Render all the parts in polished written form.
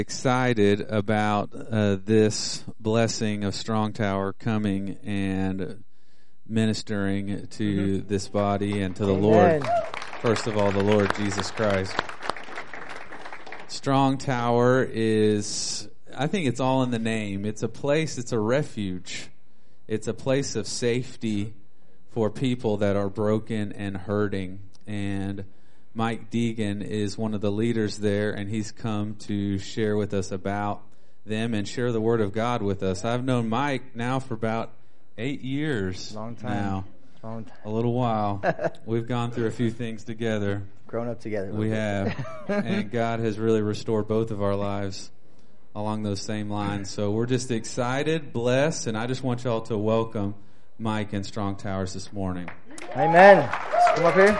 Excited about this blessing of Strong Tower coming and ministering to this body and to the Lord. First of all, the Lord Jesus Christ. Strong Tower is, I think it's all in the name. It's a place, it's a refuge. It's a place of safety for people that are broken and hurting. And Mike Deegan is one of the leaders there, and he's come to share with us about them and share the Word of God with us. I've known Mike now for about 8 years. Long time. Now. Long time. A little while. We've gone through a few things together. Grown up together. We have. And God has really restored both of our lives along those same lines. So we're just excited, blessed, and I just want y'all to welcome Mike and Strong Towers this morning. Amen. Let's come up here.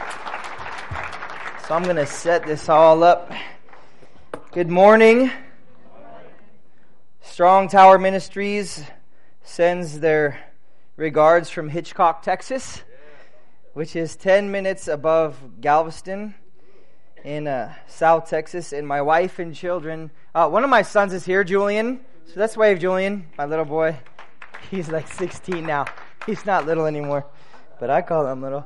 So I'm going to set this all up. Good morning. Strong Tower Ministries sends their regards from Hitchcock, Texas, which is 10 minutes above Galveston in South Texas. And my wife and children, one of my sons is here, Julian. So let's wave, Julian, my little boy. He's like 16 now. He's not little anymore, but I call him little.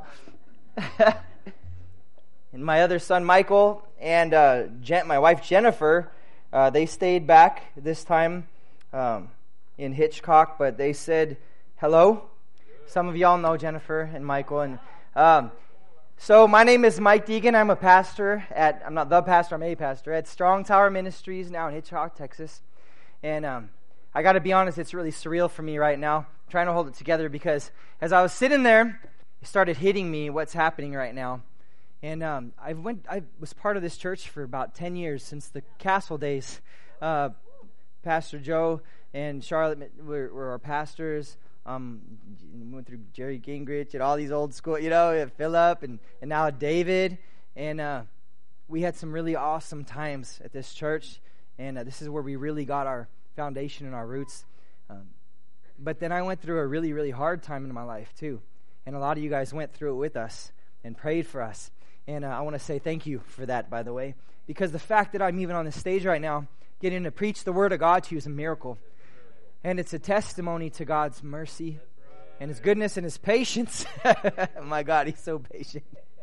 And my other son, Michael, and my wife, Jennifer, they stayed back this time in Hitchcock, but they said hello. Some of y'all know Jennifer and Michael. And so my name is Mike Deegan. I'm a pastor I'm not the pastor, I'm a pastor at Strong Tower Ministries now in Hitchcock, Texas. And I got to be honest, it's really surreal for me right now. I'm trying to hold it together because as I was sitting there, it started hitting me what's happening right now. And I was part of this church for about 10 years, since the Castle days. Pastor Joe and Charlotte were our pastors. Went through Jerry Gingrich and all these old school, Philip and now David. And we had some really awesome times at this church. And this is where we really got our foundation and our roots. But then I went through a really, really hard time in my life too. And a lot of you guys went through it with us and prayed for us. And I want to say thank you for that, by the way, because the fact that I'm even on the stage right now, getting to preach the Word of God to you is a miracle. And it's a testimony to God's mercy and His goodness and His patience. My God, He's so patient.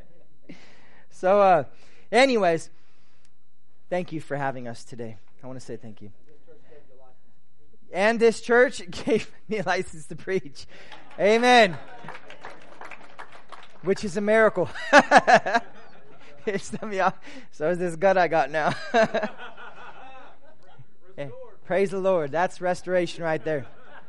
So, anyways, thank you for having us today. I want to say thank you. And this church gave me a license to preach. Amen. Which is a miracle. Some of y'all, so is this gut I got now. Hey, praise the Lord. That's restoration right there.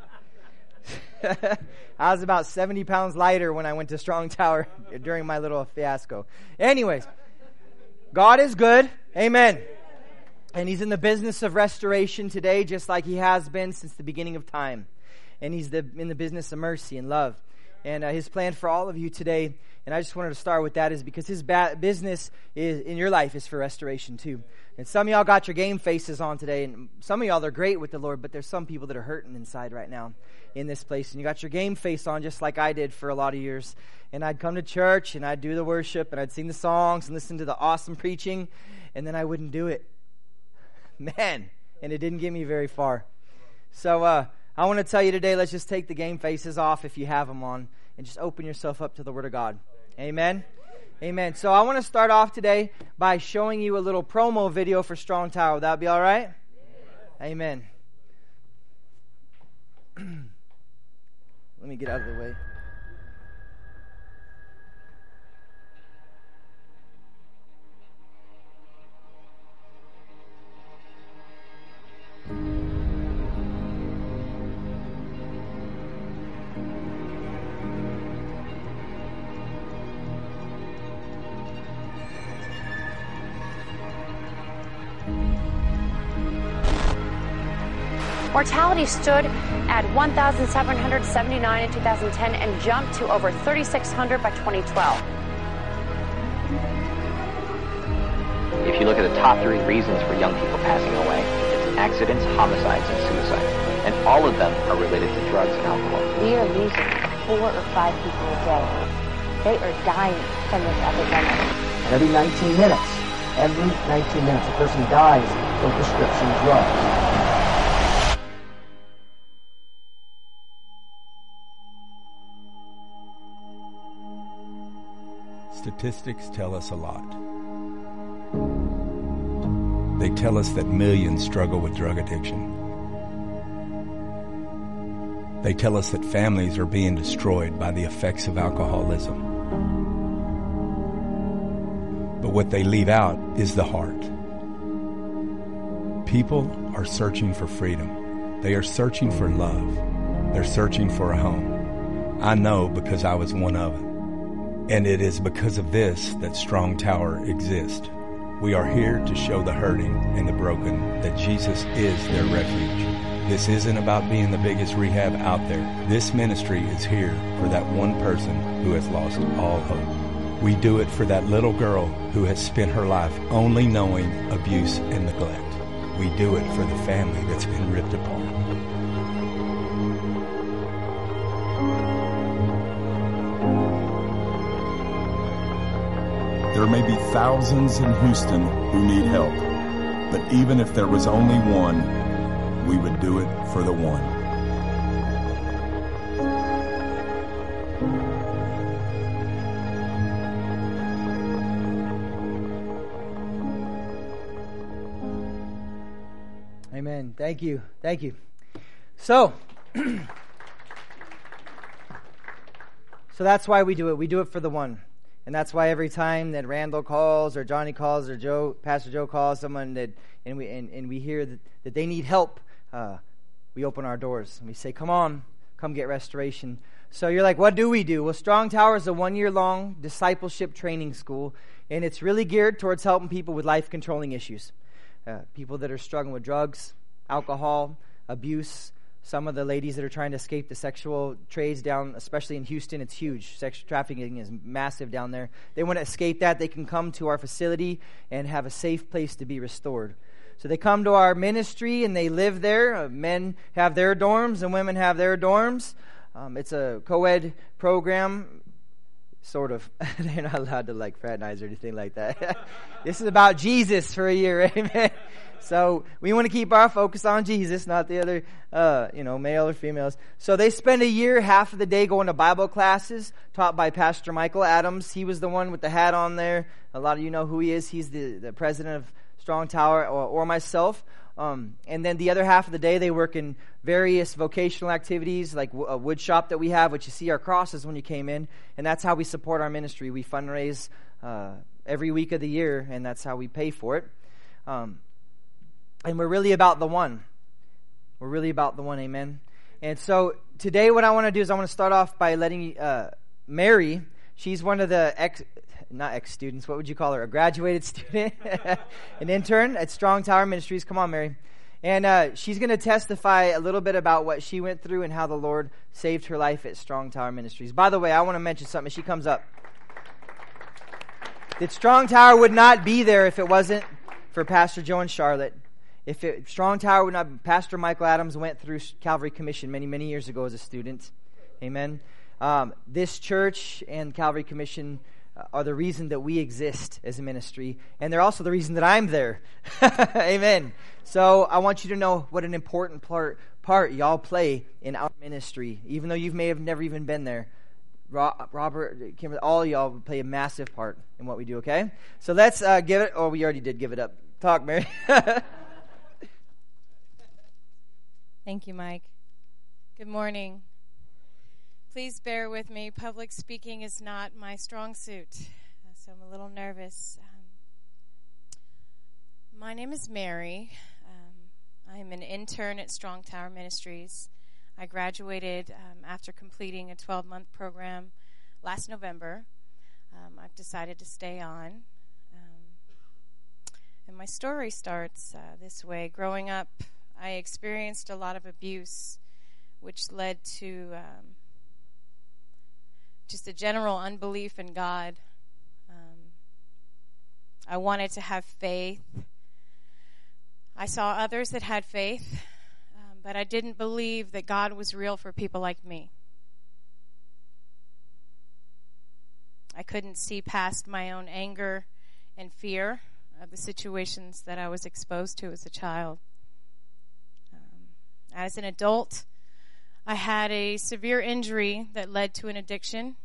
I was about 70 pounds lighter when I went to Strong Tower during my little fiasco. Anyways, God is good. Amen. And He's in the business of restoration today, just like He has been since the beginning of time. And He's in the business of mercy and love. And His plan for all of you today, and I just wanted to start with that, is because His business is in your life is for restoration too. And some of y'all got your game faces on today, and some of y'all are great with the Lord, but there's some people that are hurting inside right now in this place. And you got your game face on just like I did for a lot of years. And I'd come to church, and I'd do the worship, and I'd sing the songs and listen to the awesome preaching, and then I wouldn't do it. Man, and it didn't get me very far. So, I want to tell you today, let's just take the game faces off if you have them on and just open yourself up to the Word of God. Amen? Amen. So I want to start off today by showing you a little promo video for Strong Tower. Would that be all right? Amen. Let me get out of the way. Mortality stood at 1,779 in 2010 and jumped to over 3,600 by 2012. If you look at the top 3 reasons for young people passing away, it's accidents, homicides, and suicides. And all of them are related to drugs and alcohol. We are losing 4 or 5 people a day. They are dying from this epidemic. Every 19 minutes, a person dies for prescription drugs. Statistics tell us a lot. They tell us that millions struggle with drug addiction. They tell us that families are being destroyed by the effects of alcoholism. But what they leave out is the heart. People are searching for freedom. They are searching for love. They're searching for a home. I know because I was one of them. And it is because of this that Strong Tower exists. We are here to show the hurting and the broken that Jesus is their refuge. This isn't about being the biggest rehab out there. This ministry is here for that one person who has lost all hope. We do it for that little girl who has spent her life only knowing abuse and neglect. We do it for the family that's been ripped apart. There may be thousands in Houston who need help, but even if there was only one, we would do it for the one. Amen. Thank you. Thank you. So that's why we do it. We do it for the one. And that's why every time that Randall calls or Johnny calls or Pastor Joe calls someone and we hear that they need help, we open our doors and we say, come on, come get restoration. So you're like, what do we do? Well, Strong Tower is a 1-year-long discipleship training school, and it's really geared towards helping people with life-controlling issues. People that are struggling with drugs, alcohol, abuse. Some of the ladies that are trying to escape the sexual trades down, especially in Houston, it's huge. Sexual trafficking is massive down there. They want to escape that. They can come to our facility and have a safe place to be restored. So they come to our ministry and they live there. Men have their dorms and women have their dorms. It's a co-ed program, sort of. They're not allowed to fraternize or anything like that. This is about Jesus for a year, amen. So we want to keep our focus on Jesus, not the other, male or females. So they spend a year, half of the day going to Bible classes taught by Pastor Michael Adams. He was the one with the hat on there. A lot of you know who he is. He's the president of Strong Tower or myself. And then the other half of the day, they work in various vocational activities, like a wood shop that we have, which you see our crosses when you came in. And that's how we support our ministry. We fundraise every week of the year, and that's how we pay for it. And we're really about the one. We're really about the one, amen. And so today what I want to do is I want to start off by letting Mary, she's one of the not ex-students, what would you call her? A graduated student, an intern at Strong Tower Ministries. Come on, Mary. And she's going to testify a little bit about what she went through and how the Lord saved her life at Strong Tower Ministries. By the way, I want to mention something as she comes up. That Strong Tower would not be there if it wasn't for Pastor Joe and Charlotte. Strong Tower would not, Pastor Michael Adams went through Calvary Commission many, many years ago as a student. Amen. This church and Calvary Commission are the reason that we exist as a ministry, and they're also the reason that I'm there. Amen. So I want you to know what an important part y'all play in our ministry, even though you may have never even been there. Robert, Kimberly, all y'all play a massive part in what we do, okay? So let's give it, we already did give it up. Talk, Mary. Thank you, Mike. Good morning. Please bear with me. Public speaking is not my strong suit, so I'm a little nervous. My name is Mary. I am an intern at Strong Tower Ministries. I graduated after completing a 12-month program last November. I've decided to stay on. And my story starts this way. Growing up, I experienced a lot of abuse, which led to just a general unbelief in God. I wanted to have faith. I saw others that had faith, but I didn't believe that God was real for people like me. I couldn't see past my own anger and fear of the situations that I was exposed to as a child. As an adult, I had a severe injury that led to an addiction.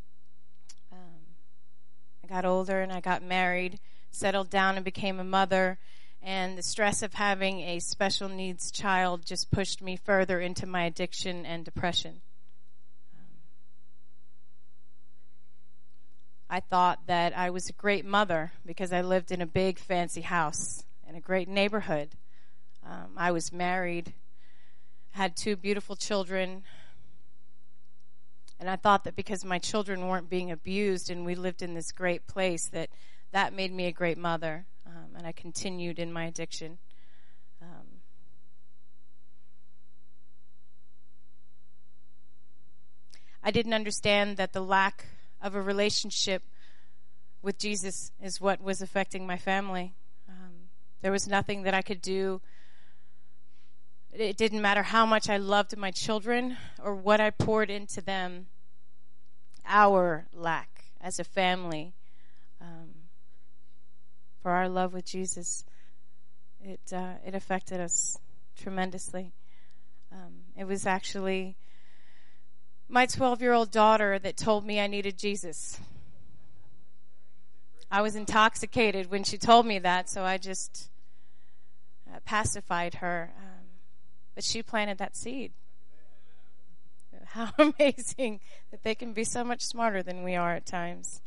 I got older and I got married, settled down and became a mother, and the stress of having a special needs child just pushed me further into my addiction and depression. I thought that I was a great mother because I lived in a big fancy house in a great neighborhood. I was married, had 2 beautiful children, and I thought that because my children weren't being abused and we lived in this great place that made me a great mother, and I continued in my addiction. I didn't understand that the lack of a relationship with Jesus is what was affecting my family. There was nothing that I could do. It didn't matter how much I loved my children or what I poured into them. Our lack as a family for our love with Jesus, it affected us tremendously. It was actually my 12-year-old daughter that told me I needed Jesus. I was intoxicated when she told me that, so I just pacified her. But she planted that seed. How amazing that they can be so much smarter than we are at times.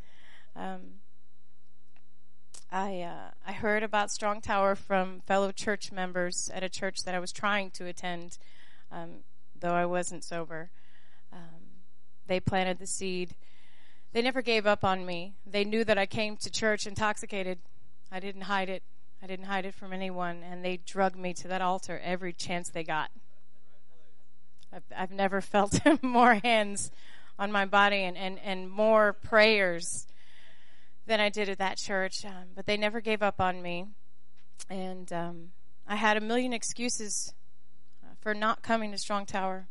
I heard about Strong Tower from fellow church members at a church that I was trying to attend, though I wasn't sober. They planted the seed. They never gave up on me. They knew that I came to church intoxicated. I didn't hide it. I didn't hide it from anyone, and they drugged me to that altar every chance they got. I've never felt more hands on my body and more prayers than I did at that church, but they never gave up on me, and I had a million excuses for not coming to Strong Tower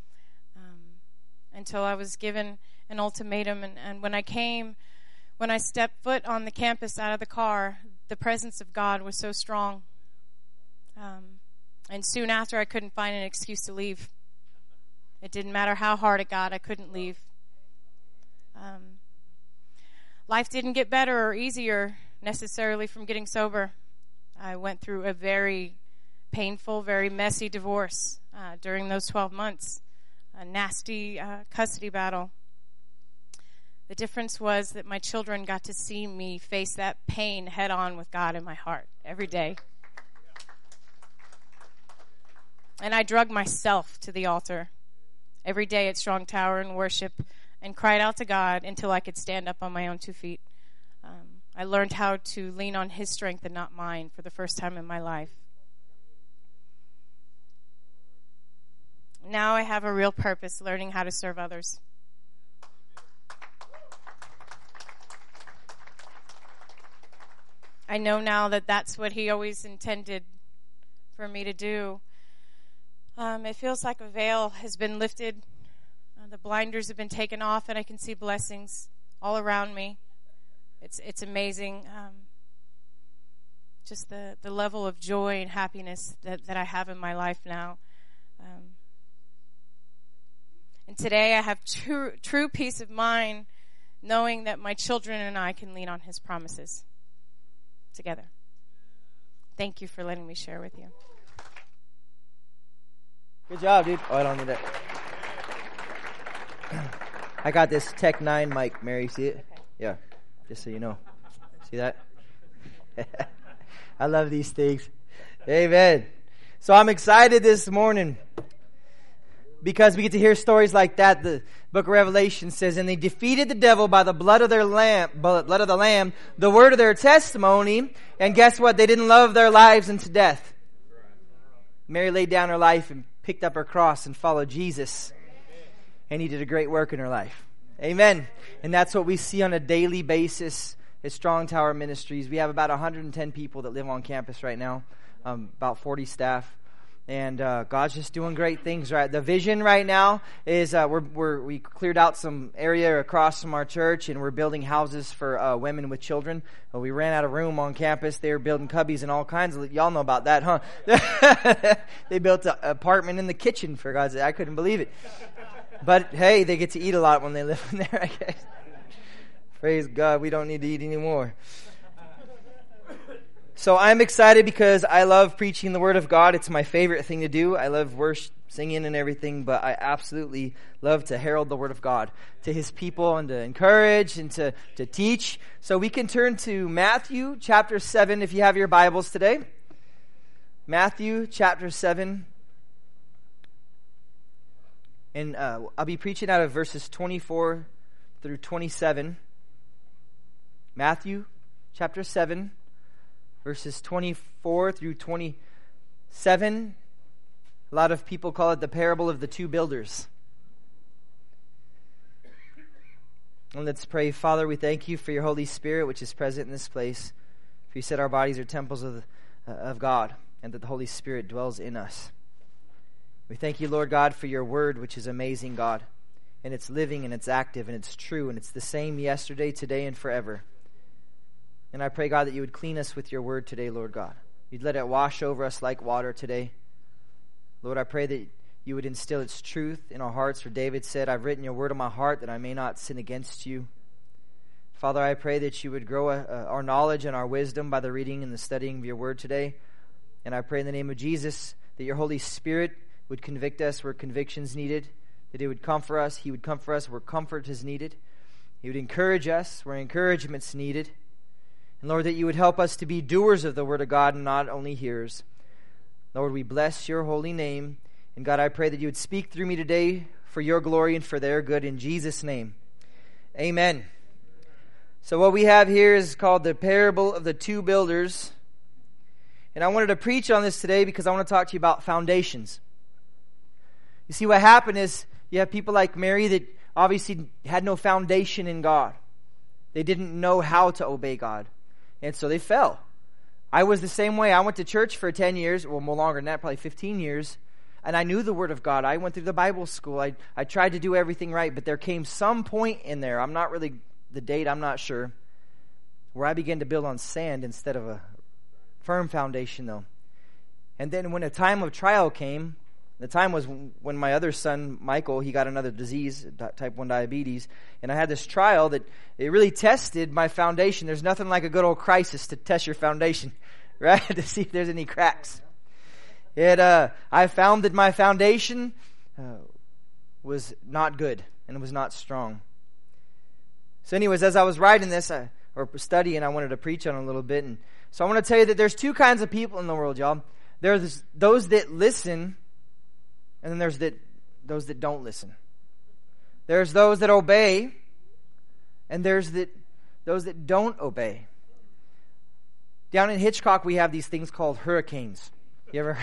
until I was given an ultimatum, and when I stepped foot on the campus out of the car, the presence of God was so strong. And soon after, I couldn't find an excuse to leave. It didn't matter how hard it got, I couldn't leave. Life didn't get better or easier necessarily from getting sober. I went through a very painful, very messy divorce during those 12 months. A nasty custody battle. The difference was that my children got to see me face that pain head on with God in my heart every day. And I drugged myself to the altar every day at Strong Tower and worship and cried out to God until I could stand up on my own 2 feet. I learned how to lean on His strength and not mine for the first time in my life. Now I have a real purpose, learning how to serve others. I know now that that's what He always intended for me to do. It feels like a veil has been lifted. The blinders have been taken off, and I can see blessings all around me. It's amazing. Just the level of joy and happiness that I have in my life now. And today I have true peace of mind knowing that my children and I can lean on His promises together. Thank you for letting me share with you. Good job, dude. Oh, I don't need that. I got this Tech 9 mic, Mary. See it? Okay. Yeah, just so you know. See that? I love these things. Amen. So I'm excited this morning because we get to hear stories like that. The book of Revelation says, and they defeated the devil by the blood of the Lamb, the word of their testimony, and guess what? They didn't love their lives unto death. Mary laid down her life and picked up her cross and followed Jesus. And He did a great work in her life. Amen. And that's what we see on a daily basis at Strong Tower Ministries. We have about 110 people that live on campus right now, about 40 staff. And God's just doing great things, right? The vision right now is we cleared out some area across from our church, and we're building houses for women with children. We ran out of room on campus. They were building cubbies and all kinds of. Y'all know about that, huh? They built an apartment in the kitchen, for God's sake. I couldn't believe it. But hey, they get to eat a lot when they live in there, I guess. Praise God, we don't need to eat anymore. So I'm excited because I love preaching the Word of God. It's my favorite thing to do. I love worship, singing and everything, but I absolutely love to herald the Word of God to His people and to encourage and to teach. So we can turn to Matthew chapter 7 if you have your Bibles today. Matthew chapter 7. And I'll be preaching out of verses 24 through 27. Matthew chapter 7. Verses 24 through 27. A lot of people call it the parable of the two builders. And let's pray. Father, we thank you for your Holy Spirit, which is present in this place. For you said our bodies are temples of God, and that the Holy Spirit dwells in us. We thank you, Lord God, for your word, which is amazing, God. And it's living, and it's active, and it's true, and it's the same yesterday, today, and forever. And I pray, God, that you would clean us with your word today, Lord God. You'd let it wash over us like water today. Lord, I pray that you would instill its truth in our hearts. For David said, I've written your word on my heart that I may not sin against you. Father, I pray that you would grow our knowledge and our wisdom by the reading and the studying of your word today. And I pray in the name of Jesus that your Holy Spirit would convict us where conviction's needed, that he would comfort us. He would comfort us where comfort is needed. He would encourage us where encouragement's needed. And Lord, that you would help us to be doers of the word of God and not only hearers. Lord, we bless your holy name. And God, I pray that you would speak through me today for your glory and for their good in Jesus' name. Amen. So what we have here is called the parable of the two builders. And I wanted to preach on this today because I want to talk to you about foundations. You see, what happened is you have people like Mary that obviously had no foundation in God. They didn't know how to obey God. And so they fell. I was the same way. I went to church for 10 years, well, more longer than that, probably 15 years. And I knew the Word of God. I went through the Bible school. I tried to do everything right. But there came some point in there, I'm not really, the date, I'm not sure, where I began to build on sand instead of a firm foundation, though. And then when a time of trial came, the time was when my other son, Michael, he got another disease, type 1 diabetes. And I had this trial that it really tested my foundation. There's nothing like a good old crisis to test your foundation, right? To see if there's any cracks. I found that my foundation was not good and it was not strong. So anyways, as I was writing this, or studying, I wanted to preach on it a little bit. And so I want to tell you that there's two kinds of people in the world, y'all. There's those that listen, and then there's those that don't listen. There's those that obey, and there's those that don't obey. Down in Hitchcock, we have these things called hurricanes. You ever?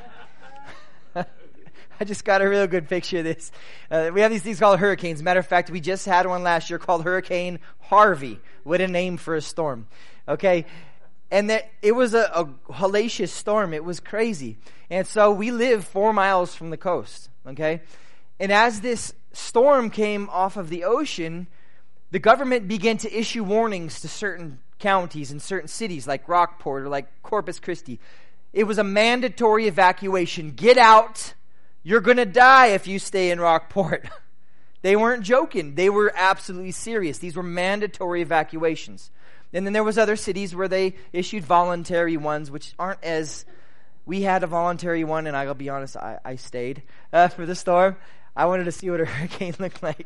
I just got a real good picture of this. We have these things called hurricanes. Matter of fact, we just had one last year called Hurricane Harvey. What a name for a storm. Okay? And that it was a hellacious storm. It was crazy. And so we live 4 miles from the coast. Okay? And as this storm came off of the ocean, the government began to issue warnings to certain counties and certain cities like Rockport or like Corpus Christi. It was a mandatory evacuation. Get out. You're going to die if you stay in Rockport. They weren't joking. They were absolutely serious. These were mandatory evacuations. And then there was other cities where they issued voluntary ones, which aren't as... We had a voluntary one, and I'll be honest, I stayed for the storm. I wanted to see what a hurricane looked like.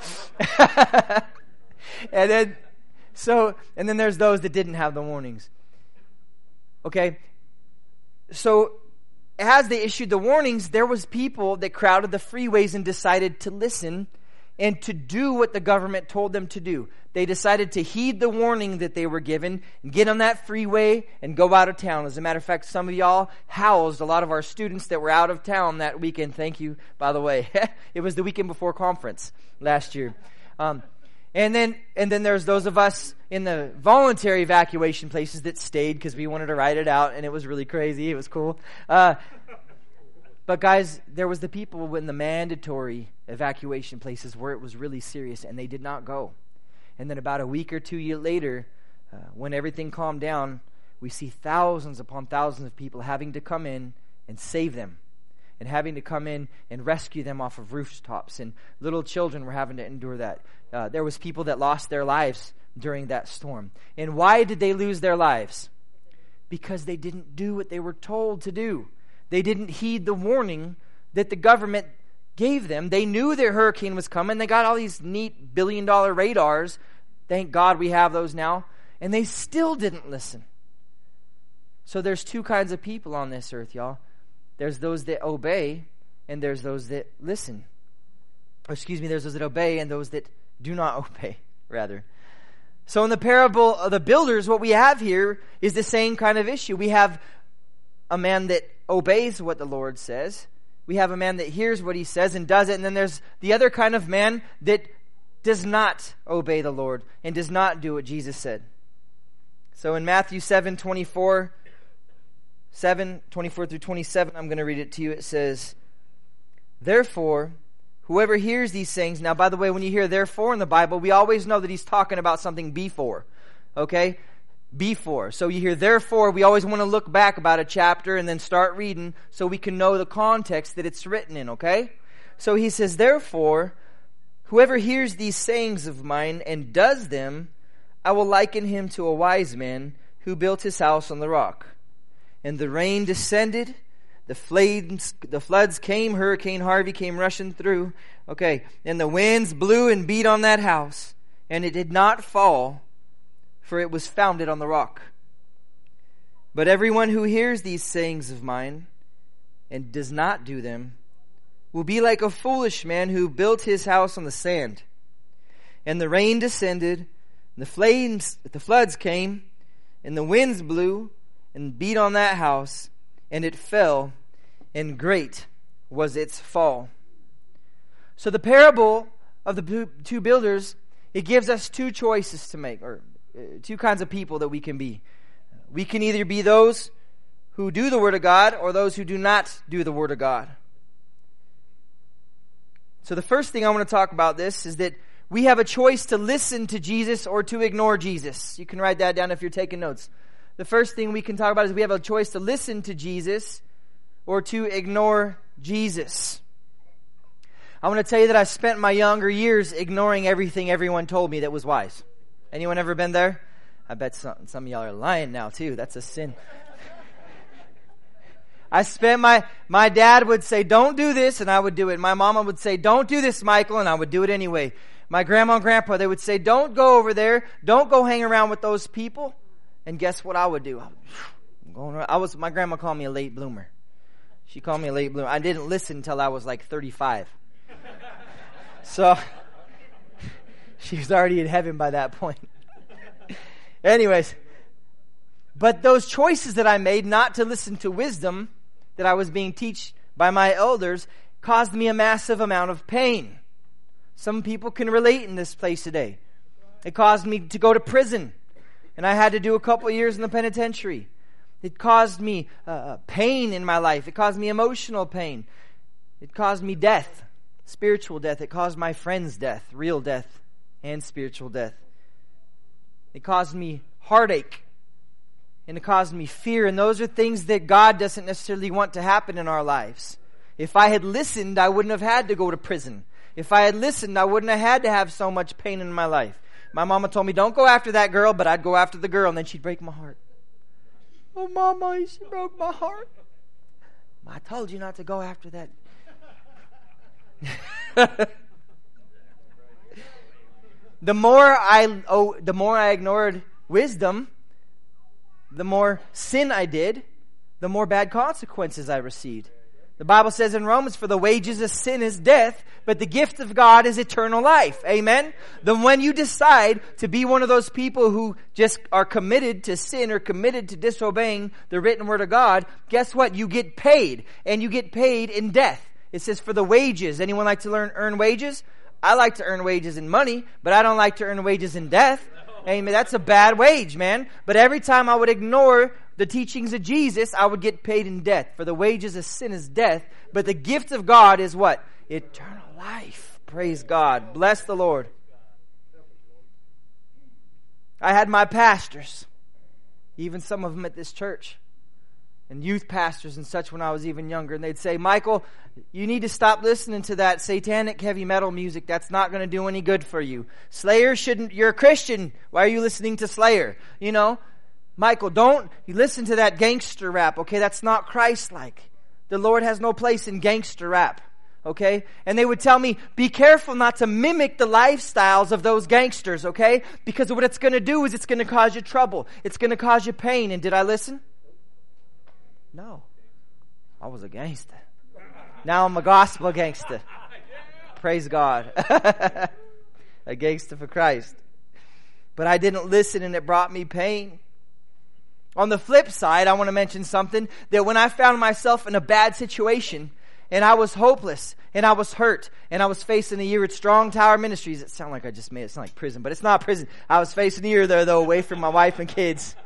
And then there's those that didn't have the warnings. Okay? So as they issued the warnings, there was people that crowded the freeways and decided to listen and to do what the government told them to do. They decided to heed the warning that they were given and get on that freeway and go out of town. As a matter of fact, some of y'all housed a lot of our students that were out of town that weekend. Thank you, by the way. It was the weekend before conference last year. And then there's those of us in the voluntary evacuation places that stayed because we wanted to ride it out, and it was really crazy. It was cool. But guys, there was the people in the mandatory evacuation places where it was really serious, and they did not go. And then about a week or 2 years later, when everything calmed down, we see thousands upon thousands of people having to come in and save them, and having to come in and rescue them off of rooftops. And little children were having to endure that. There was people that lost their lives during that storm. And why did they lose their lives? Because they didn't do what they were told to do. They didn't heed the warning that the government gave them. They knew their hurricane was coming. They got all these neat billion-dollar radars. Thank God we have those now. And they still didn't listen. So there's two kinds of people on this earth, y'all. There's those that obey, and there's those that listen. There's those that obey and those that do not obey, rather. So in the parable of the builders, what we have here is the same kind of issue. We have a man that obeys what the Lord says. We have a man that hears what he says and does it. And then there's the other kind of man that does not obey the Lord and does not do what Jesus said. So in Matthew 7:24 through 27, I'm going to read it to you. It says, "Therefore, whoever hears these things," now by the way, when you hear therefore in the Bible, we always know that he's talking about something before. Okay? Before. So you hear therefore, we always want to look back about a chapter and then start reading so we can know the context that it's written in, okay? So he says, "Therefore, whoever hears these sayings of mine and does them, I will liken him to a wise man who built his house on the rock. And the rain descended, the floods came, Hurricane Harvey came rushing through. Okay, and the winds blew and beat on that house, and it did not fall, for it was founded on the rock. But everyone who hears these sayings of mine and does not do them will be like a foolish man who built his house on the sand. And the rain descended, and the floods came, and the winds blew and beat on that house, and it fell, and great was its fall." So the parable of the two builders, it gives us two choices to make, or two kinds of people that we can be. We can either be those who do the Word of God or those who do not do the Word of God. So the first thing I want to talk about this is that we have a choice to listen to Jesus or to ignore Jesus. You can write that down if you're taking notes. The first thing we can talk about is we have a choice to listen to Jesus or to ignore Jesus. I want to tell you that I spent my younger years ignoring everything everyone told me that was wise. Anyone ever been there? I bet some of y'all are lying now too. That's a sin. I spent my dad would say, "Don't do this," and I would do it. My mama would say, "Don't do this, Michael," and I would do it anyway. My grandma and grandpa, they would say, "Don't go over there. Don't go hang around with those people." And guess what I would do? My grandma called me a late bloomer. She called me a late bloomer. I didn't listen until I was like 35. So she was already in heaven by that point. Anyways, but those choices that I made not to listen to wisdom that I was being taught by my elders caused me a massive amount of pain. Some people can relate in this place today. It caused me to go to prison, and I had to do a couple of years in the penitentiary. It caused me pain in my life. It caused me emotional pain. It caused me death, spiritual death. It caused my friends death, real death and spiritual death. It caused me heartache, and it caused me fear. And those are things that God doesn't necessarily want to happen in our lives. If I had listened, I wouldn't have had to go to prison. If I had listened, I wouldn't have had to have so much pain in my life. My mama told me, "Don't go after that girl," but I'd go after the girl, and then she'd break my heart. "Oh, Mama, she broke my heart." "I told you not to go after that." The more I ignored wisdom, the more sin I did, the more bad consequences I received. The Bible says in Romans, "For the wages of sin is death, but the gift of God is eternal life." Amen? Then when you decide to be one of those people who just are committed to sin or committed to disobeying the written word of God, guess what? You get paid, and you get paid in death. It says for the wages. Anyone like to earn wages? I like to earn wages in money, but I don't like to earn wages in death. Amen. That's a bad wage, man. But every time I would ignore the teachings of Jesus, I would get paid in death. For the wages of sin is death, but the gift of God is what? Eternal life. Praise God. Bless the Lord. I had my pastors, even some of them at this church, and youth pastors and such when I was even younger, and they'd say, Michael, you need to stop listening to that satanic heavy metal music. That's not going to do any good for you. Slayer shouldn't, you're a Christian. Why are you listening to Slayer? You know, Michael, don't you listen to that gangster rap, okay? That's not Christ-like. The Lord has no place in gangster rap, okay? And they would tell me, be careful not to mimic the lifestyles of those gangsters, okay? Because what it's going to do is it's going to cause you trouble. It's going to cause you pain. And did I listen? No. I was a gangster. Now I'm a gospel gangster. Praise God. A gangster for Christ. But I didn't listen, and it brought me pain. On the flip side, I want to mention something, that when I found myself in a bad situation, and I was hopeless, and I was hurt, and I was facing a year at Strong Tower Ministries. It sounded like I just made it sound like prison, but it's not prison. I was facing a year there, though, away from my wife and kids.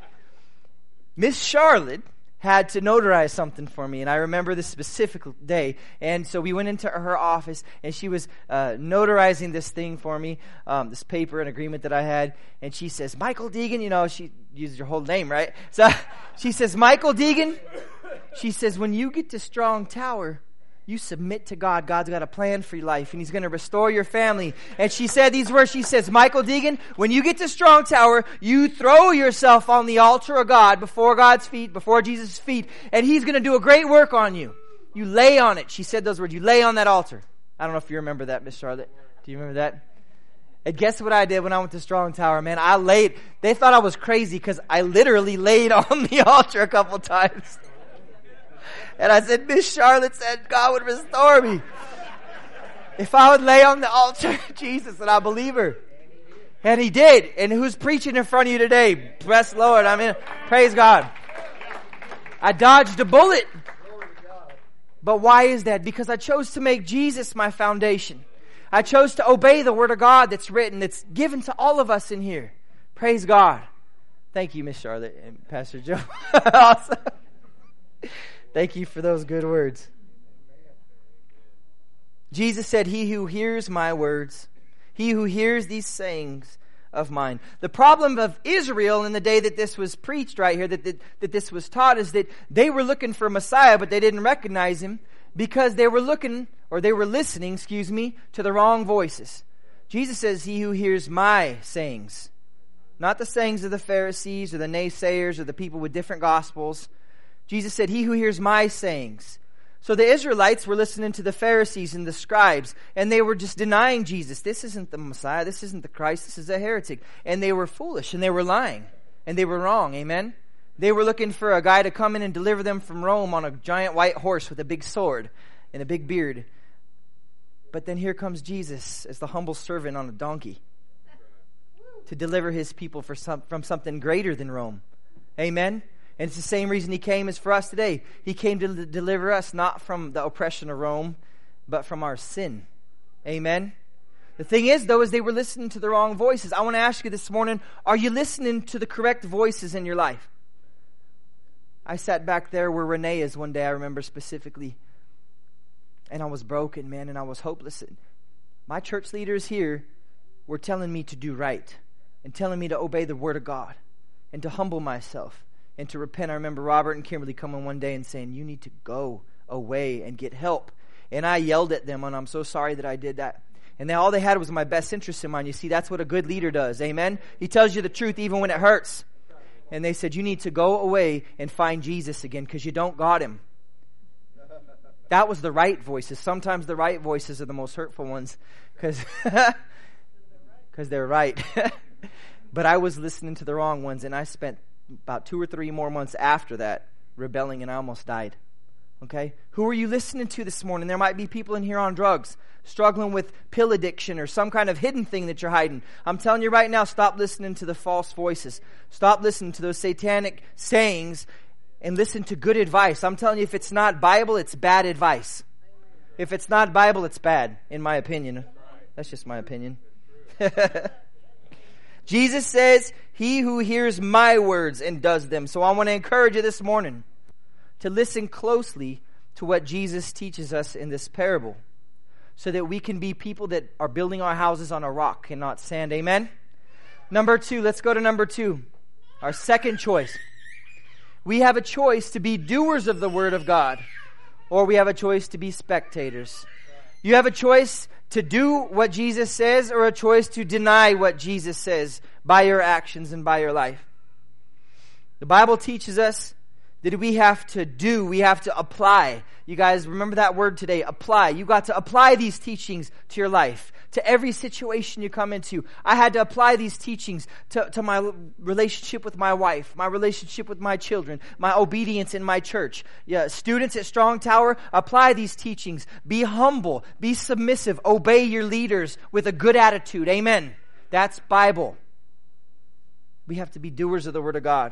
Miss Charlotte had to notarize something for me, and I remember this specific day. And so we went into her office, and she was notarizing this thing for me, this paper, an agreement that I had. And she says, Michael Deegan, you know, she used your whole name, right? So she says, Michael Deegan, she says, when you get to Strong Tower, you submit to God. God's got a plan for your life, and He's going to restore your family. And she said these words. She says, Michael Deegan, when you get to Strong Tower, you throw yourself on the altar of God, before God's feet, before Jesus' feet, and He's going to do a great work on you. You lay on it. She said those words. You lay on that altar. I don't know if you remember that, Miss Charlotte. Do you remember that? And guess what I did when I went to Strong Tower, man? I laid. They thought I was crazy because I literally laid on the altar a couple times. And I said, Miss Charlotte said God would restore me if I would lay on the altar of Jesus, and I believe her. And He did. And who's preaching in front of you today? Bless the Lord. I mean, praise God. I dodged a bullet. But why is that? Because I chose to make Jesus my foundation. I chose to obey the Word of God that's written, that's given to all of us in here. Praise God. Thank you, Miss Charlotte and Pastor Joe. Awesome. Thank you for those good words. Jesus said, He who hears my words, he who hears these sayings of mine. The problem of Israel in the day that this was preached right here, that this was taught, is that they were looking for Messiah, but they didn't recognize Him because they were listening, to the wrong voices. Jesus says, He who hears my sayings, not the sayings of the Pharisees or the naysayers or the people with different gospels. Jesus said, He who hears my sayings. So the Israelites were listening to the Pharisees and the scribes, and they were just denying Jesus. This isn't the Messiah. This isn't the Christ. This is a heretic. And they were foolish, and they were lying, and they were wrong. Amen? They were looking for a guy to come in and deliver them from Rome on a giant white horse with a big sword and a big beard. But then here comes Jesus as the humble servant on a donkey to deliver His people from something greater than Rome. Amen? And it's the same reason He came as for us today. He came to deliver us not from the oppression of Rome, but from our sin. Amen? The thing is, though, is they were listening to the wrong voices. I want to ask you this morning, are you listening to the correct voices in your life? I sat back there where Renee is one day, I remember specifically. And I was broken, man, and I was hopeless. My church leaders here were telling me to do right and telling me to obey the Word of God and to humble myself and to repent. I remember Robert and Kimberly coming one day and saying, you need to go away and get help. And I yelled at them, and I'm so sorry that I did that. And all they had was my best interest in mind. You see, that's what a good leader does. Amen? He tells you the truth even when it hurts. And they said, you need to go away and find Jesus again because you don't got Him. That was the right voices. Sometimes the right voices are the most hurtful ones because they're right. But I was listening to the wrong ones, and I spent about 2 or 3 more months after that rebelling, and I almost died. Okay? Who are you listening to this morning? There might be people in here on drugs, struggling with pill addiction or some kind of hidden thing that you're hiding. I'm telling you right now, stop listening to the false voices. Stop listening to those satanic sayings and listen to good advice. I'm telling you, if it's not Bible, it's bad advice. If it's not Bible, it's bad, in my opinion. That's just my opinion. Jesus says, he who hears my words and does them. So I want to encourage you this morning to listen closely to what Jesus teaches us in this parable, so that we can be people that are building our houses on a rock and not sand. Amen? Number 2, let's go to number 2. Our second choice. We have a choice to be doers of the Word of God, or we have a choice to be spectators. You have a choice to do what Jesus says, or a choice to deny what Jesus says by your actions and by your life. The Bible teaches us that we have to do, we have to apply. You guys remember that word today, apply. You got to apply these teachings to your life, to every situation you come into. I had to apply these teachings to my relationship with my wife, my relationship with my children, my obedience in my church. Yeah, students at Strong Tower, apply these teachings. Be humble, be submissive, obey your leaders with a good attitude. Amen. That's Bible. We have to be doers of the Word of God.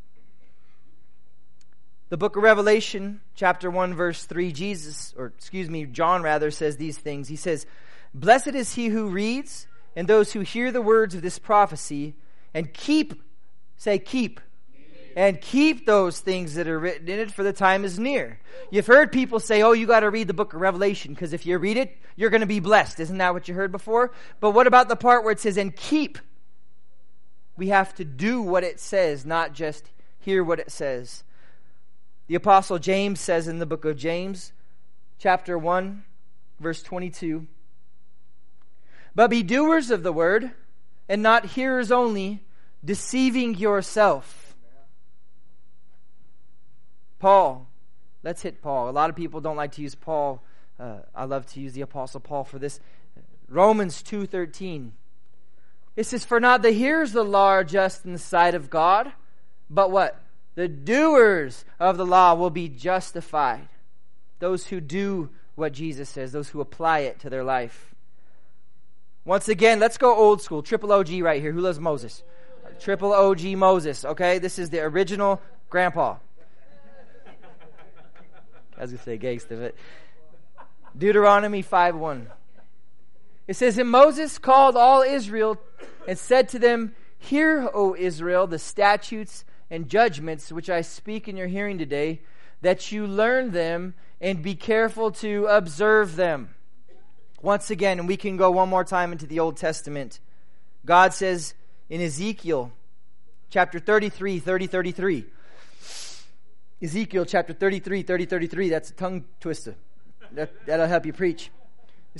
The book of Revelation, chapter 1, verse 3, John says these things. He says, "Blessed is he who reads, and those who hear the words of this prophecy, and keep those things that are written in it, for the time is near." You've heard people say, oh, you got to read the book of Revelation, because if you read it, you're going to be blessed. Isn't that what you heard before? But what about the part where it says, and keep? We have to do what it says, not just hear what it says. The Apostle James says in the book of James, chapter 1, verse 22, "But be doers of the word, and not hearers only, deceiving yourself." Paul. Let's hit Paul. A lot of people don't like to use Paul. I love to use the Apostle Paul for this. Romans 2:13. It says, "For not the hearers of the law are just in the sight of God, but" what? "The doers of the law will be justified." Those who do what Jesus says, those who apply it to their life. Once again, let's go old school. Triple OG right here. Who loves Moses? Triple OG Moses, okay? This is the original grandpa. I was going to say gangsta, but Deuteronomy 5:1. It says, "And Moses called all Israel and said to them, Hear, O Israel, the statutes and judgments which I speak in your hearing today, that you learn them and be careful to observe them." Once again, and we can go one more time into the Old Testament. God says in Ezekiel chapter 33, 30-33. Ezekiel chapter 33, 30-33. That's a tongue twister. That'll help you preach. It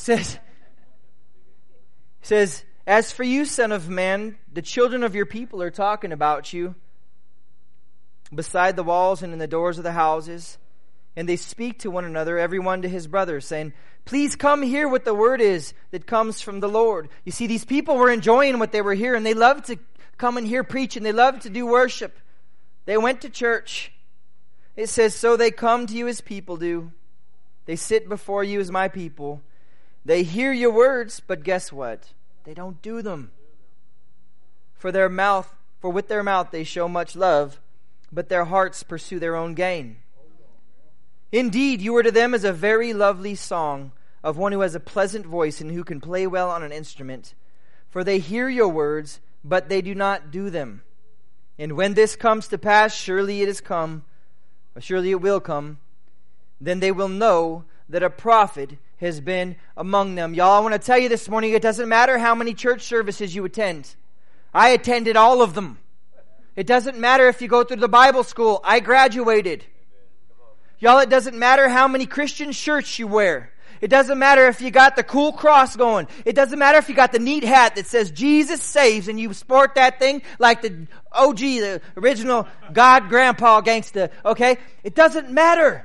says, "As for you, son of man, the children of your people are talking about you beside the walls and in the doors of the houses, and they speak to one another, every one to his brother, saying, Please come hear what the word is that comes from the Lord." You see, these people were enjoying what they were hearing. They loved to come and hear preaching. They loved to do worship. They went to church. It says, "So they come to you as people do. They sit before you as my people. They hear your words, but guess what? They don't do them. For with their mouth they show much love, but their hearts pursue their own gain. Indeed, you are to them as a very lovely song of one who has a pleasant voice and who can play well on an instrument. For they hear your words, but they do not do them. And when this comes to pass, surely it will come, then they will know that a prophet has been among them." Y'all, I want to tell you this morning, it doesn't matter how many church services you attend. I attended all of them. It doesn't matter if you go through the Bible school. I graduated. Y'all, it doesn't matter how many Christian shirts you wear. It doesn't matter if you got the cool cross going. It doesn't matter if you got the neat hat that says Jesus saves and you sport that thing like the OG, the original God grandpa gangsta. Okay? It doesn't matter.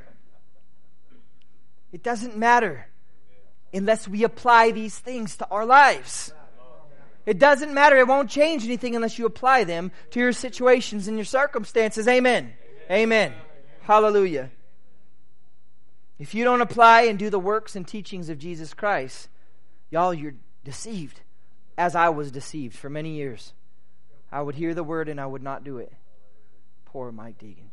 It doesn't matter unless we apply these things to our lives. It doesn't matter. It won't change anything unless you apply them to your situations and your circumstances. Amen. Amen. Hallelujah. If you don't apply and do the works and teachings of Jesus Christ, y'all, you're deceived, as I was deceived for many years. I would hear the word and I would not do it. Poor Mike Deegan.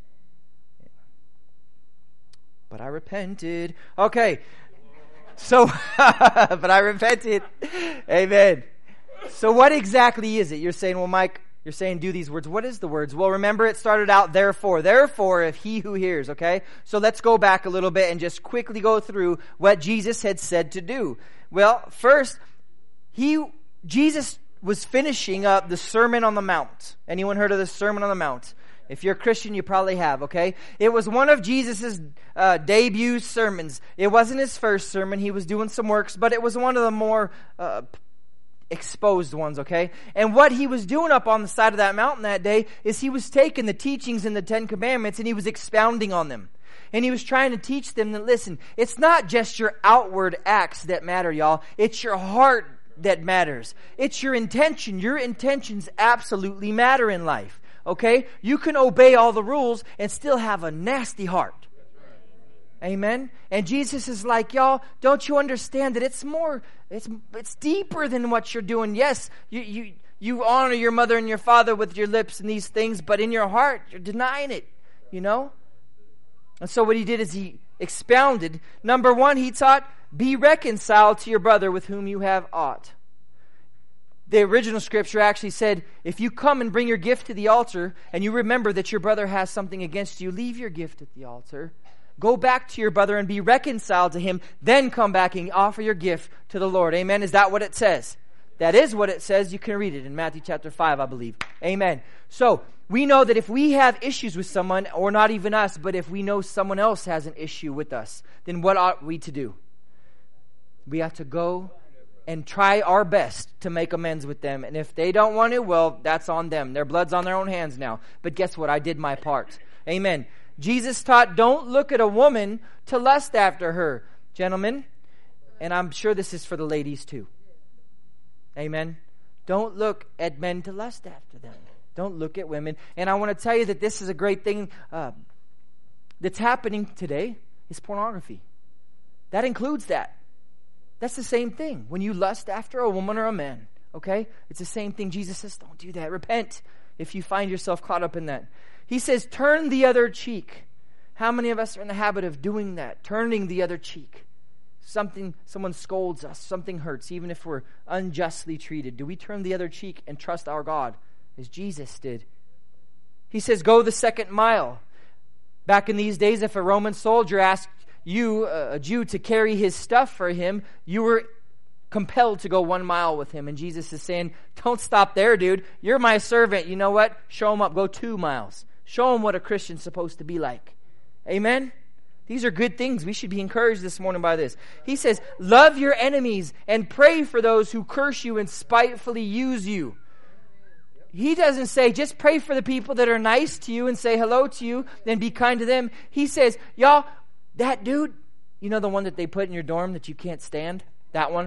But I repented. Okay. So, but I repented. Amen. So what exactly is it? You're saying, well, Mike, you're saying do these words. What is the words? Well, remember it started out therefore. Therefore, if he who hears, okay? So let's go back a little bit and just quickly go through what Jesus had said to do. Well, first, Jesus was finishing up the Sermon on the Mount. Anyone heard of the Sermon on the Mount? If you're a Christian, you probably have, okay? It was one of Jesus' debut sermons. It wasn't his first sermon. He was doing some works, but it was one of the more exposed ones, okay? And what he was doing up on the side of that mountain that day is he was taking the teachings in the Ten Commandments and he was expounding on them. And he was trying to teach them that, listen, it's not just your outward acts that matter, y'all. It's your heart that matters. It's your intention. Your intentions absolutely matter in life. Okay? You can obey all the rules and still have a nasty heart. Amen? And Jesus is like, y'all, don't you understand that it's deeper than what you're doing? Yes, you honor your mother and your father with your lips and these things, but in your heart, you're denying it. You know? And so what he did is he expounded. Number one, he taught, be reconciled to your brother with whom you have aught. The original scripture actually said, if you come and bring your gift to the altar and you remember that your brother has something against you, leave your gift at the altar. Go back to your brother and be reconciled to him. Then come back and offer your gift to the Lord. Amen. Is that what it says? That is what it says. You can read it in Matthew chapter 5, I believe. Amen. So we know that if we have issues with someone, or not even us, but if we know someone else has an issue with us, then what ought we to do? We have to go and try our best to make amends with them. And if they don't want to, well, that's on them. Their blood's on their own hands now. But guess what? I did my part. Amen. Jesus taught, don't look at a woman to lust after her. Gentlemen, and I'm sure this is for the ladies too. Amen. Don't look at men to lust after them. Don't look at women. And I want to tell you that this is a great thing that's happening today is pornography. That includes that. That's the same thing. When you lust after a woman or a man, okay? It's the same thing. Jesus says, don't do that. Repent if you find yourself caught up in that. He says, turn the other cheek. How many of us are in the habit of doing that? Turning the other cheek. Someone scolds us, something hurts, even if we're unjustly treated. Do we turn the other cheek and trust our God as Jesus did? He says, go the second mile. Back in these days, if a Roman soldier asked you, a Jew, to carry his stuff for him, you were compelled to go 1 mile with him. And Jesus is saying, don't stop there, dude. You're my servant. You know what? Show him up. Go 2 miles. Show him what a Christian's supposed to be like. Amen? These are good things. We should be encouraged this morning by this. He says, love your enemies and pray for those who curse you and spitefully use you. He doesn't say, just pray for the people that are nice to you and say hello to you, then be kind to them. He says, y'all, that dude, you know the one that they put in your dorm that you can't stand? That one?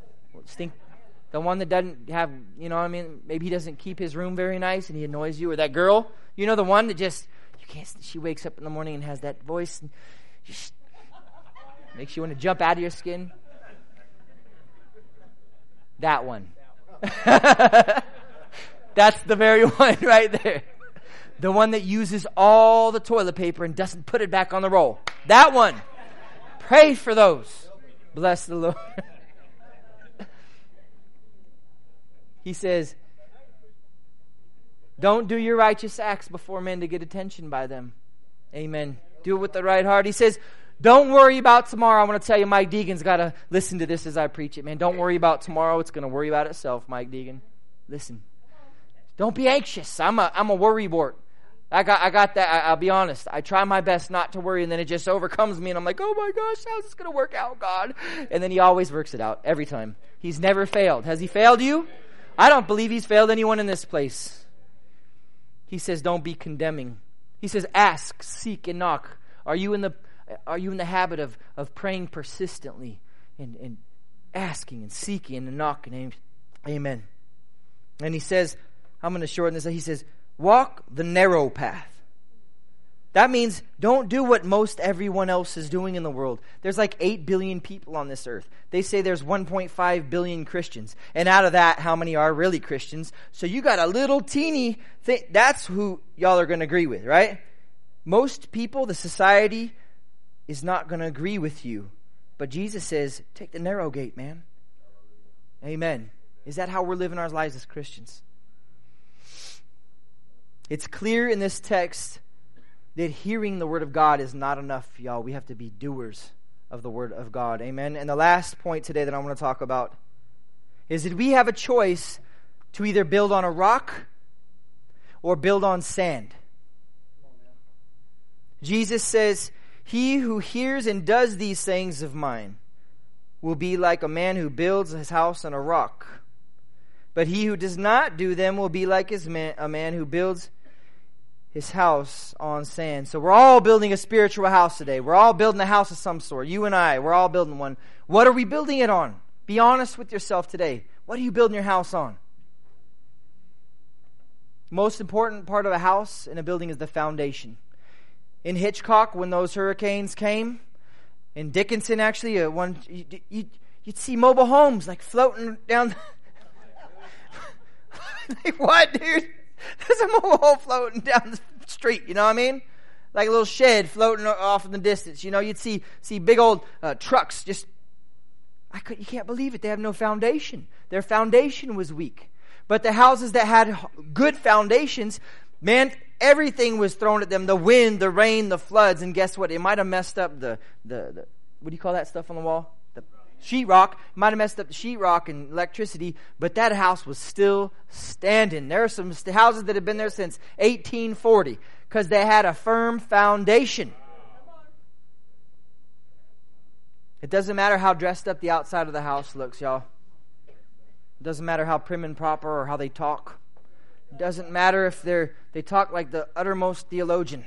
The one that doesn't have, you know what I mean? Maybe he doesn't keep his room very nice and he annoys you. Or that girl, you know the one that just, you can't, she wakes up in the morning and has that voice and just makes you want to jump out of your skin. That one. That's the very one right there. The one that uses all the toilet paper and doesn't put it back on the roll. That one. Pray for those. Bless the Lord. He says, don't do your righteous acts before men to get attention by them. Amen. Do it with the right heart. He says, don't worry about tomorrow. I want to tell you, Mike Deegan's got to listen to this as I preach it, man. Don't worry about tomorrow. It's going to worry about itself, Mike Deegan. Listen. Don't be anxious. I'm a worrywart. I got that. I'll be honest. I try my best not to worry, and then it just overcomes me, and I'm like, oh my gosh, how's this going to work out, God? And then he always works it out, every time. He's never failed. Has he failed you? I don't believe he's failed anyone in this place. He says, don't be condemning. He says, ask, seek, and knock. Are you in the habit of praying persistently and asking and seeking and knocking? Amen. And he says, I'm going to shorten this. He says, walk the narrow path. That means don't do what most everyone else is doing in the world. There's like 8 billion people on this earth. They say there's 1.5 billion Christians. And out of that, how many are really Christians? So you got a little teeny thing. That's who y'all are going to agree with, right? Most people, the society, is not going to agree with you. But Jesus says, take the narrow gate, man. Amen. Is that how we're living our lives as Christians? It's clear in this text that hearing the Word of God is not enough, y'all. We have to be doers of the Word of God. Amen. And the last point today that I want to talk about is that we have a choice to either build on a rock or build on sand. Jesus says, "He who hears and does these sayings of mine will be like a man who builds his house on a rock. But he who does not do them will be like a man who builds his house on sand." So we're all building a spiritual house today. We're all building a house of some sort. You and I, we're all building one. What are we building it on? Be honest with yourself today. What are you building your house on? Most important part of a house and a building is the foundation. In Hitchcock, when those hurricanes came, in Dickinson actually, you'd see mobile homes like floating down. Like, what, dude? There's a mobile home floating down the street, you know what I mean? Like a little shed floating off in the distance. You know, you'd see big old trucks just, you can't believe it. They have no foundation. Their foundation was weak. But the houses that had good foundations, man, everything was thrown at them. The wind, the rain, the floods. And guess what? It might have messed up the what do you call that stuff on the wall? The sheetrock. It might have messed up the sheetrock and electricity. But that house was still standing. There are some houses that have been there since 1840 because they had a firm foundation. It doesn't matter how dressed up the outside of the house looks, y'all. It doesn't matter how prim and proper or how they talk. It doesn't matter if they talk like the uttermost theologian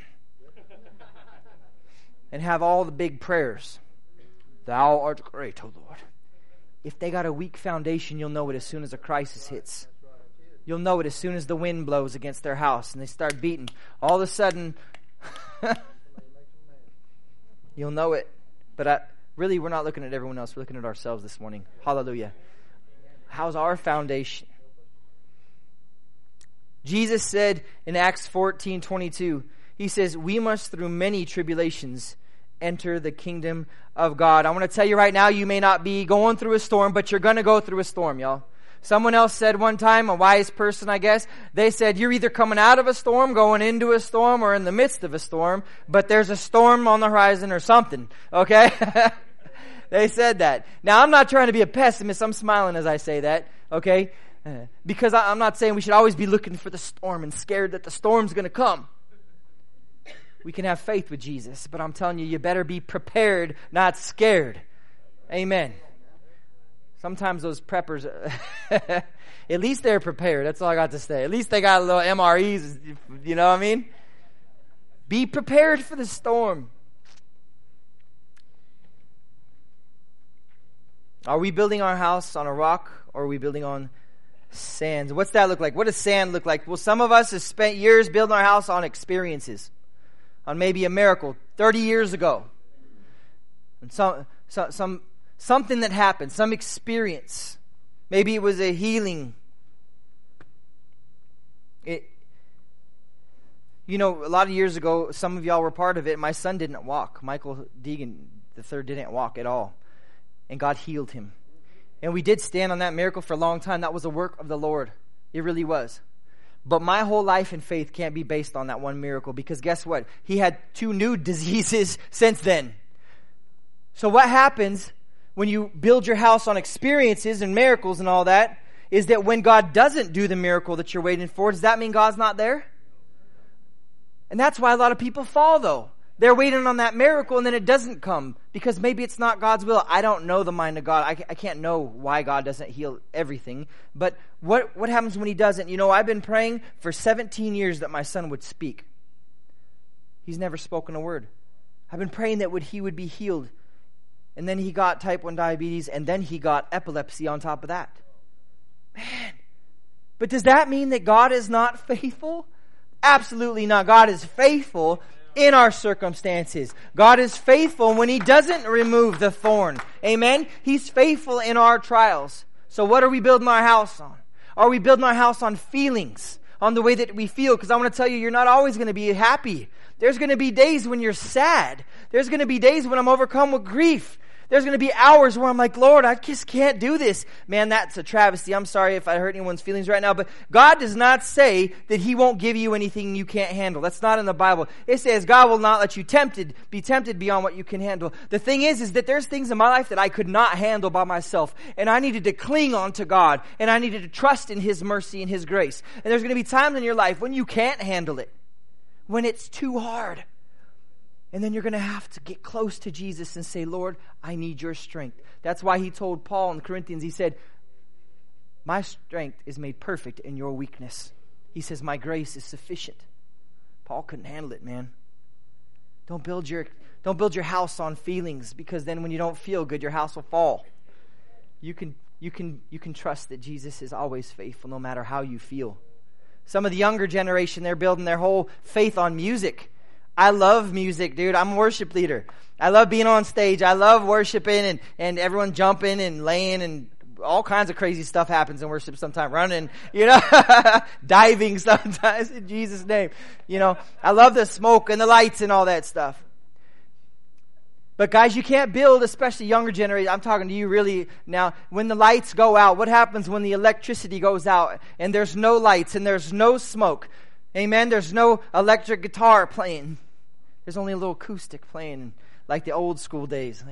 and have all the big prayers. Thou art great, O Lord. If they got a weak foundation, you'll know it as soon as a crisis hits. You'll know it as soon as the wind blows against their house and they start beating. All of a sudden, you'll know it. But really, we're not looking at everyone else. We're looking at ourselves this morning. Hallelujah. How's our foundation? Jesus said in Acts 14:22, He says, "We must through many tribulations enter the kingdom of God." I want to tell you right now, you may not be going through a storm, but you're going to go through a storm, y'all. Someone else said one time, a wise person, I guess, they said, you're either coming out of a storm, going into a storm, or in the midst of a storm, but there's a storm on the horizon or something, okay? They said that. Now, I'm not trying to be a pessimist. I'm smiling as I say that, okay? Because I'm not saying we should always be looking for the storm and scared that the storm's going to come. We can have faith with Jesus, but I'm telling you, you better be prepared, not scared. Amen. Sometimes those preppers, at least they're prepared. That's all I got to say. At least they got a little MREs, you know what I mean? Be prepared for the storm. Are we building our house on a rock or are we building on sand? What's that look like? What does sand look like? Well, some of us have spent years building our house on experiences, on maybe a miracle 30 years ago. And something that happened, some experience. Maybe it was a healing. A lot of years ago, some of y'all were part of it. My son didn't walk. Michael Deegan III didn't walk at all. And God healed him. And we did stand on that miracle for a long time. That was a work of the Lord. It really was. But my whole life and faith can't be based on that one miracle, because guess what? He had 2 new diseases since then. So what happens when you build your house on experiences and miracles and all that is that when God doesn't do the miracle that you're waiting for, does that mean God's not there? And that's why a lot of people fall, though. They're waiting on that miracle and then it doesn't come because maybe it's not God's will. I don't know the mind of God. I can't know why God doesn't heal everything. But what happens when He doesn't? I've been praying for 17 years that my son would speak. He's never spoken a word. I've been praying that he would be healed. And then he got type 1 diabetes, and then he got epilepsy on top of that. Man. But does that mean that God is not faithful? Absolutely not. God is faithful in our circumstances. God is faithful when He doesn't remove the thorn. Amen? He's faithful in our trials. So what are we building our house on? Are we building our house on feelings? On the way that we feel? Because I want to tell you, you're not always going to be happy. There's going to be days when you're sad. There's going to be days when I'm overcome with grief. There's going to be hours where I'm like, Lord, I just can't do this. Man, that's a travesty. I'm sorry if I hurt anyone's feelings right now, but God does not say that He won't give you anything you can't handle. That's not in the Bible. It says God will not let you be tempted beyond what you can handle. The thing is that there's things in my life that I could not handle by myself, and I needed to cling on to God, and I needed to trust in His mercy and His grace. And there's going to be times in your life when you can't handle it, when it's too hard. And then you're going to have to get close to Jesus and say, Lord, I need your strength. That's why He told Paul in Corinthians, He said, my strength is made perfect in your weakness. He says, my grace is sufficient. Paul couldn't handle it, man. Don't build your house on feelings, because then when you don't feel good, your house will fall. You can trust that Jesus is always faithful no matter how you feel. Some of the younger generation, they're building their whole faith on music. I love music, dude. I'm a worship leader. I love being on stage. I love worshiping and everyone jumping and laying, and all kinds of crazy stuff happens in worship sometimes. Running, diving sometimes in Jesus' name. I love the smoke and the lights and all that stuff. But guys, you can't build, especially younger generation. I'm talking to you really now. When the lights go out, what happens when the electricity goes out and there's no lights and there's no smoke? Amen. There's no electric guitar playing. There's only a little acoustic playing like the old school days.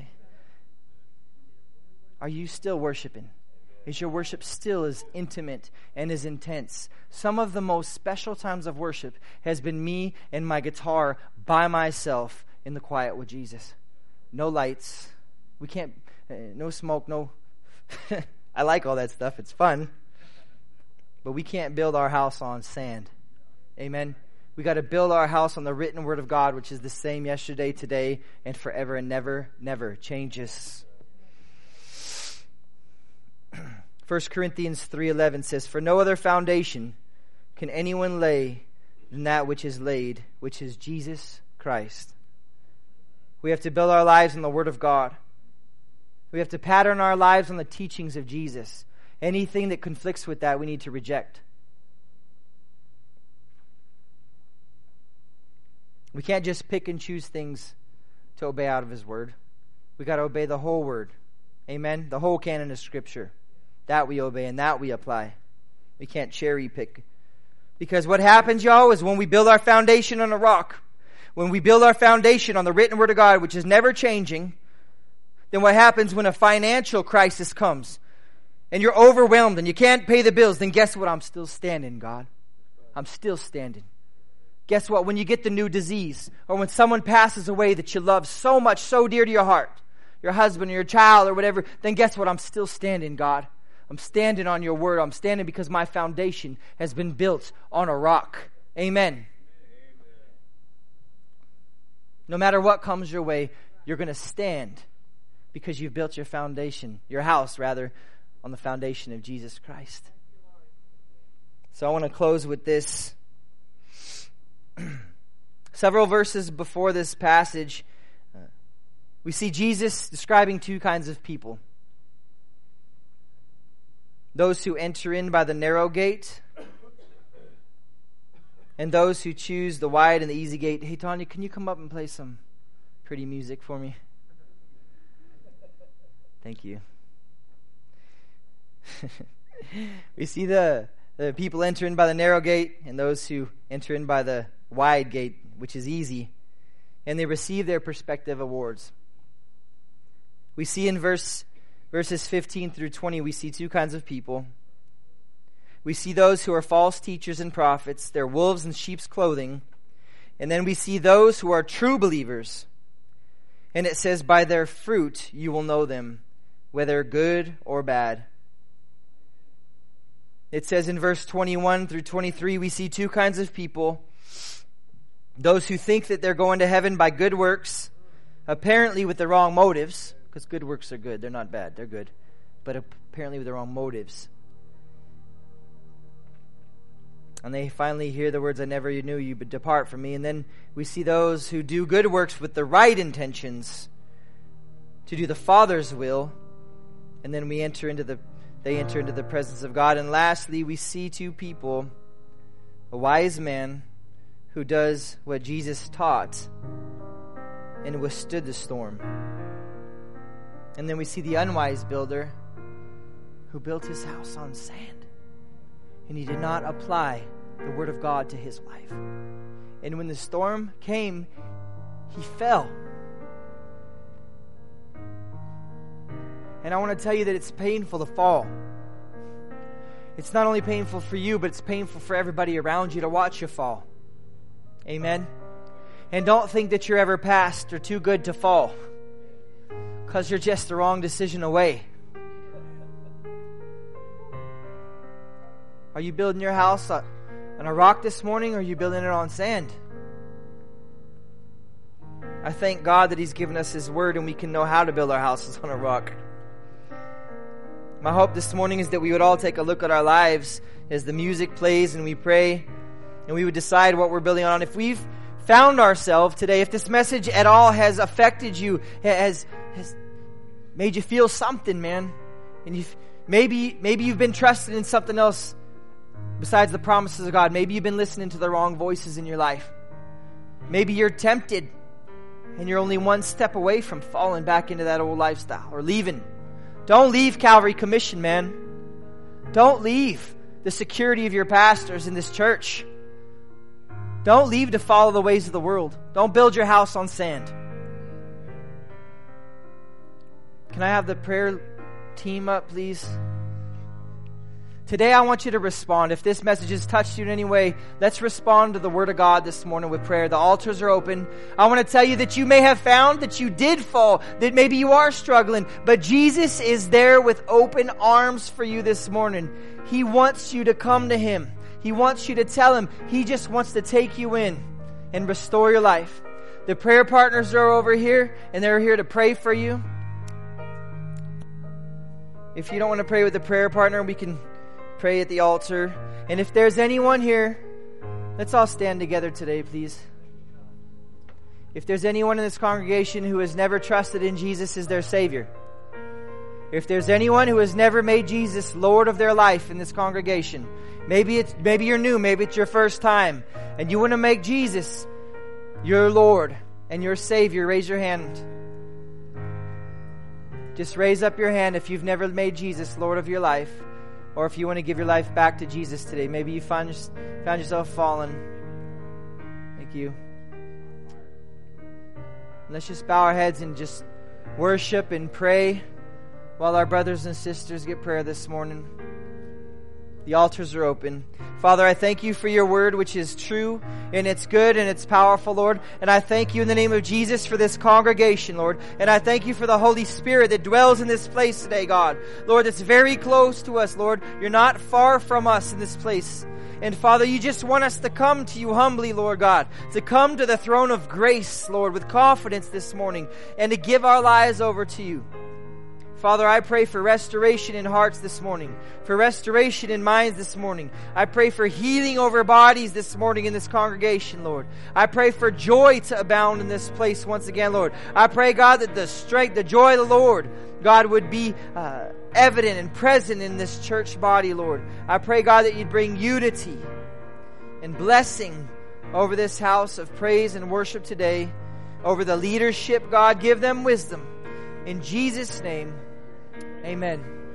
Are you still worshiping? Is your worship still as intimate and as intense? Some of the most special times of worship has been me and my guitar by myself in the quiet with Jesus. No lights. We can't, no smoke, no. I like all that stuff. It's fun. But we can't build our house on sand. Amen. We got to build our house on the written word of God, which is the same yesterday, today, and forever, and never changes. 1 Corinthians 3:11 says, "For no other foundation can anyone lay than that which is laid, which is Jesus Christ." We have to build our lives on the word of God. We have to pattern our lives on the teachings of Jesus. Anything that conflicts with that, we need to reject. We can't just pick and choose things to obey out of His word. We got to obey the whole word. Amen? The whole canon of Scripture. That we obey and that we apply. We can't cherry pick. Because what happens, y'all, is when we build our foundation on a rock, when we build our foundation on the written word of God, which is never changing, then what happens when a financial crisis comes and you're overwhelmed and you can't pay the bills, then guess what? I'm still standing, God. I'm still standing. Guess what? When you get the new disease, or when someone passes away that you love so much, so dear to your heart, your husband or your child or whatever, then guess what? I'm still standing, God. I'm standing on your word. I'm standing because my foundation has been built on a rock. Amen. No matter what comes your way, you're going to stand because you've built your foundation, your house rather, on the foundation of Jesus Christ. So I want to close with this. Several verses before this passage, we see Jesus describing two kinds of people. Those who enter in by the narrow gate, and those who choose the wide and the easy gate. Hey, Tanya, can you come up and play some pretty music for me? Thank you. We see the people enter in by the narrow gate and those who enter in by the wide gate, which is easy, and they receive their respective awards. We see in verses 15 through 20, we see two kinds of people. We see those who are false teachers and prophets. They're wolves in sheep's clothing. And then we see those who are true believers. And it says, by their fruit you will know them, whether good or bad. It says in verse 21 through 23, we see two kinds of people. Those who think that they're going to heaven by good works, apparently with the wrong motives, because good works are good. They're not bad. They're good. But apparently with the wrong motives. And they finally hear the words, I never knew you, but depart from me. And then we see those who do good works with the right intentions to do the Father's will. And then they enter into the presence of God. And lastly, we see two people, a wise man who does what Jesus taught and withstood the storm. And then we see the unwise builder who built his house on sand. And he did not apply the word of God to his life. And when the storm came, he fell. And I want to tell you that it's painful to fall. It's not only painful for you, but it's painful for everybody around you to watch you fall. Amen? And don't think that you're ever past or too good to fall, because you're just the wrong decision away. Are you building your house on a rock this morning, or are you building it on sand? I thank God that He's given us His Word and we can know how to build our houses on a rock. My hope this morning is that we would all take a look at our lives as the music plays and we pray, and we would decide what we're building on. If we've found ourselves today, if this message at all has affected you, has made you feel something, man, and maybe you've been trusting in something else besides the promises of God. Maybe you've been listening to the wrong voices in your life. Maybe you're tempted and you're only one step away from falling back into that old lifestyle or leaving. Don't leave Calvary Commission, man. Don't leave the security of your pastors in this church. Don't leave to follow the ways of the world. Don't build your house on sand. Can I have the prayer team up, please? Today I want you to respond. If this message has touched you in any way, let's respond to the Word of God this morning with prayer. The altars are open. I want to tell you that you may have found that you did fall, that maybe you are struggling, but Jesus is there with open arms for you this morning. He wants you to come to Him. He wants you to tell Him. He just wants to take you in and restore your life. The prayer partners are over here, and they're here to pray for you. If you don't want to pray with the prayer partner, we can pray at the altar. And if there's anyone here, let's all stand together today, please. If there's anyone in this congregation who has never trusted in Jesus as their Savior, if there's anyone who has never made Jesus Lord of their life in this congregation, maybe you're new, maybe it's your first time, and you want to make Jesus your Lord and your Savior, raise your hand. Just raise up your hand if you've never made Jesus Lord of your life, or if you want to give your life back to Jesus today. Maybe you found yourself fallen. Thank you. Let's just bow our heads and just worship and pray while our brothers and sisters get prayer this morning. The altars are open. Father, I thank you for your word, which is true, and it's good, and it's powerful, Lord. And I thank you in the name of Jesus for this congregation, Lord. And I thank you for the Holy Spirit that dwells in this place today, God. Lord, it's very close to us, Lord. You're not far from us in this place. And Father, you just want us to come to you humbly, Lord God, to come to the throne of grace, Lord, with confidence this morning, and to give our lives over to you. Father, I pray for restoration in hearts this morning, for restoration in minds this morning. I pray for healing over bodies this morning in this congregation, Lord. I pray for joy to abound in this place once again, Lord. I pray, God, that the strength, the joy of the Lord, God, would be evident and present in this church body, Lord. I pray, God, that you'd bring unity and blessing over this house of praise and worship today, over the leadership, God. Give them wisdom. In Jesus' name, amen.